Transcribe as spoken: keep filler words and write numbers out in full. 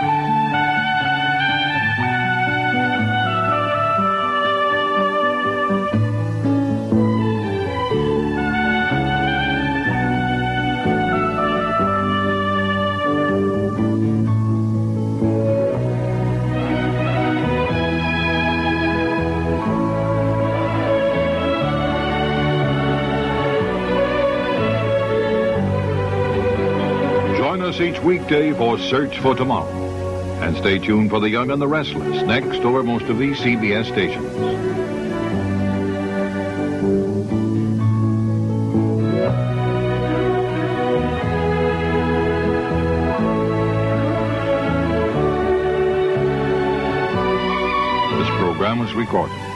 Join us each weekday for Search for Tomorrow. And stay tuned for The Young and the Restless, next over most of these C B S stations. This program was recorded.